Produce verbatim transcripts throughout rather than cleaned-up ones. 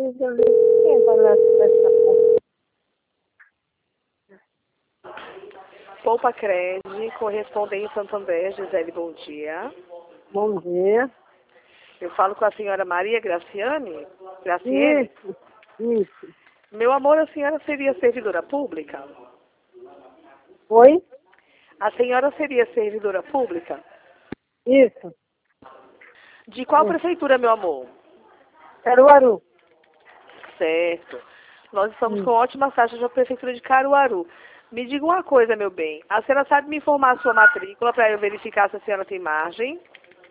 Poupa Cred, correspondente Santander, Gisele, bom dia. Bom dia. Eu falo com a senhora Maria Graciane? Graciane? Isso, isso. Meu amor, a senhora seria servidora pública? Oi? A senhora seria servidora pública? Isso. De qual Hum. prefeitura, meu amor? Caruaru. Certo. Nós estamos Hum. com ótimas taxas da prefeitura de Caruaru. Me diga uma coisa, meu bem. A senhora sabe me informar a sua matrícula para eu verificar se a senhora tem margem?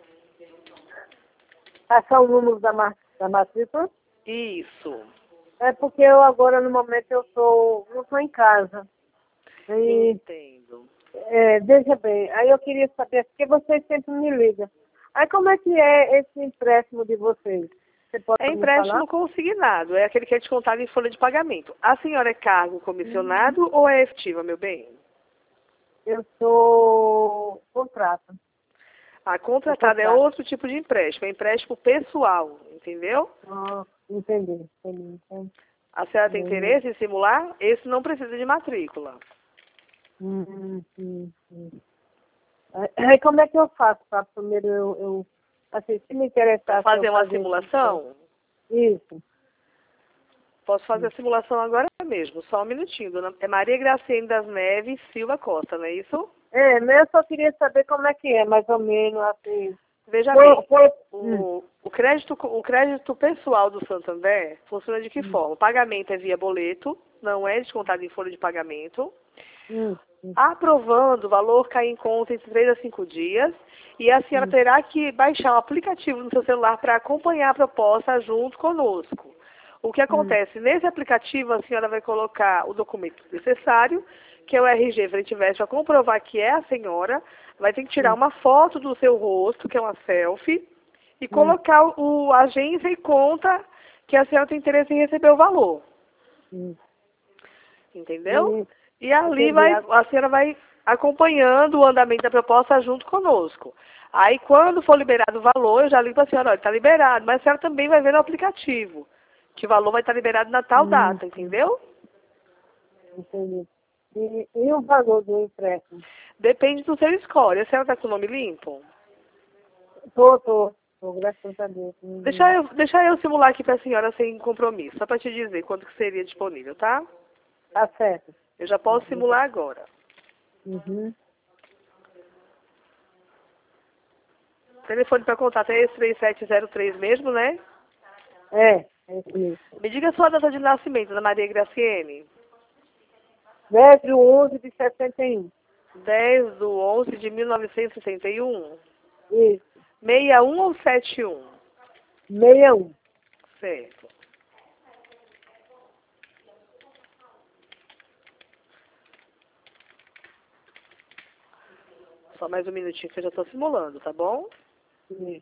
Passar o número da, ma da matrícula? Isso. É porque eu agora, no momento, eu tô, não estou em casa. E, Entendo. é, veja bem, aí eu queria saber, porque vocês sempre me ligam. Aí como é que é esse empréstimo de vocês? Você pode É me falar? empréstimo consignado, é aquele que é descontado em folha de pagamento. A senhora é cargo comissionado hum. ou é efetiva, meu bem? Eu sou contrato. A contratada é outro tipo de empréstimo, é empréstimo pessoal, entendeu? Ah, entendi, entendi. entendi. A senhora tem interesse em simular? Esse não precisa de matrícula. Hum, hum, hum. Aí como é que eu faço para primeiro eu, eu assim, se me interessar... Fazer uma fazer simulação? Isso. Posso fazer a simulação agora mesmo, só um minutinho. Dona... É Maria Graciane das Neves Silva Costa, não é isso? É, mas eu só queria saber como é que é, mais ou menos, assim... Veja Foi, bem, foi... o, o, crédito, o crédito pessoal do Santander funciona de que Hum. forma? O pagamento é via boleto, não é descontado em folha de pagamento. Hum, hum. Aprovando, o valor cai em conta entre três a cinco dias e a senhora Hum. terá que baixar um aplicativo no seu celular para acompanhar a proposta junto conosco. O que acontece? Hum. Nesse aplicativo, a senhora vai colocar o documento necessário, que é o R G frente e verso, para comprovar que é a senhora, vai ter que tirar Hum. uma foto do seu rosto, que é uma selfie, e colocar o, a agência e conta que a senhora tem interesse em receber o valor. Hum. Entendeu? Hum. E ali vai, a senhora vai acompanhando o andamento da proposta junto conosco. Aí, quando for liberado o valor, eu já ligo para a senhora, olha, está liberado, mas a senhora também vai ver no aplicativo que o valor vai estar liberado na tal Hum. data, entendeu? Entendi. E, e o valor do empréstimo? Depende do seu score. A senhora está com o nome limpo? Tô, tô. Tô, graças a Deus. Hum. Deixa eu, deixa eu simular aqui para a senhora sem compromisso, só para te dizer quanto que seria disponível, tá? Tá certo. Eu já posso simular agora. Uhum. O telefone para contato é esse três sete zero três mesmo, né? É, é isso mesmo. Me diga a sua data de nascimento, Ana Maria Graciane. dez de onze de sessenta e um. dez do onze de mil novecentos e sessenta e um? Isso. sessenta e um ou setenta e um? sessenta e um. Certo. Só mais um minutinho que eu já estou simulando, tá bom? Isso.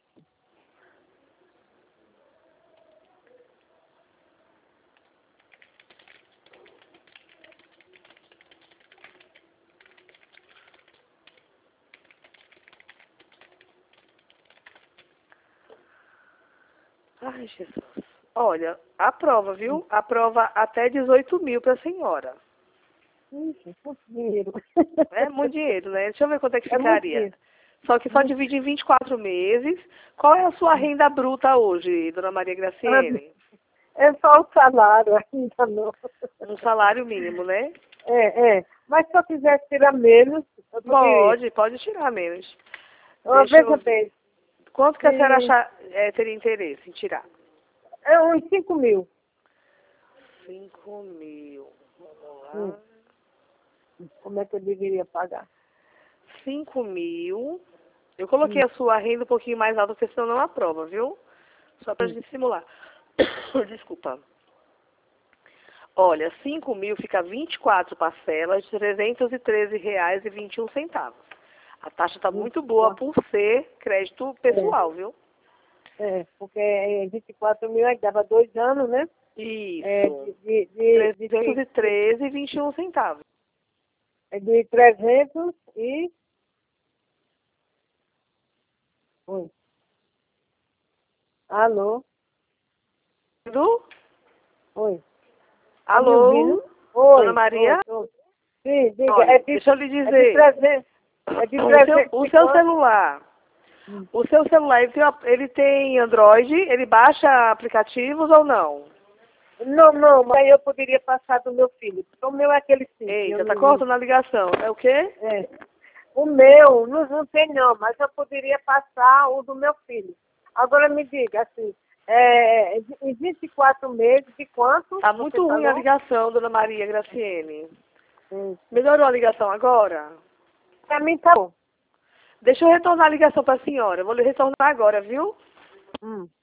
Ai, Jesus. Olha, a prova, viu? A prova até dezoito mil para a senhora. Ixi, muito dinheiro. É muito dinheiro, né? Deixa eu ver quanto é que É muito ficaria. dinheiro. Só que só divide em vinte e quatro meses. Qual é a sua renda bruta hoje, Dona Maria Graciane? É só o salário, ainda não. Um salário mínimo, né? É, é. Mas se eu quiser tirar menos, eu poderia. Pode, pode tirar menos. Uma Deixa vez eu a ver. vez. Quanto que a senhora E acha, é, teria interesse em tirar? é uns cinco mil. Cinco mil. Vamos lá. Hum. Como é que eu deveria pagar? Cinco mil. Eu coloquei Hum. a sua renda um pouquinho mais alta, porque senão não aprova, viu? Só pra Hum. gente simular. Desculpa. Olha, cinco mil fica vinte e quatro parcelas de trezentos e treze reais e vinte e um centavos. A taxa está muito boa por ser crédito pessoal, É. viu? É, porque é vinte e quatro mil aí dava dois anos, né? Isso. É, de, de, de, de, trezentos e treze e vinte e um centavos. é de trezentos e... Oi. Alô? Do? Oi. Tá me Alô? ouvindo? Oi. Dona Maria? Oi, oi. Sim, diga. Olha, é de, deixa eu lhe é de dizer. presente. É de O presente. seu, o de seu quanto? celular, Hum. o seu celular, ele tem, ele tem Android? Ele baixa aplicativos ou não? Não, não, mas aí eu poderia passar do meu filho. Porque o meu é aquele sim. Eita, Eu tá não, não- cortando a ligação. É o quê? é. O meu, não, não tem não, mas eu poderia passar o do meu filho. Agora me diga, assim, é, em vinte e quatro meses, de quanto? Tá Você muito ruim a falou? ligação, Dona Maria Graciene. Hum. Melhorou a ligação agora? Pra mim tá bom. Deixa eu retornar a ligação para a senhora. Eu vou lhe retornar agora, viu? Hum.